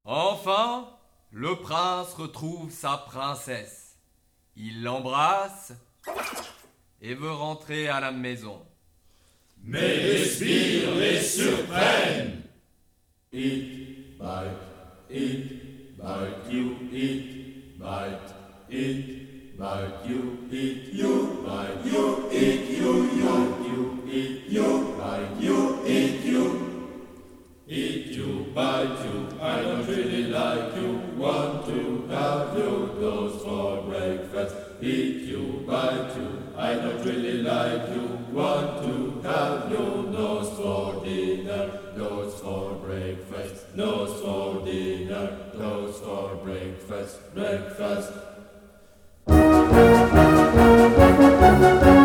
Enfin, le prince retrouve sa princesse. Il l'embrasse et veut rentrer à la maison. Mais les sbires les surprennent. Eat, bite, you eat, bite, you eat, you bite, you eat, you eat, you bite, you eat, you. Eat you, bite you, I don't really like you, want to have you, those for breakfast. Eat you, bite you, I don't really like you, want to have you, nose for dinner, nose for breakfast, nose for dinner, nose for breakfast, breakfast.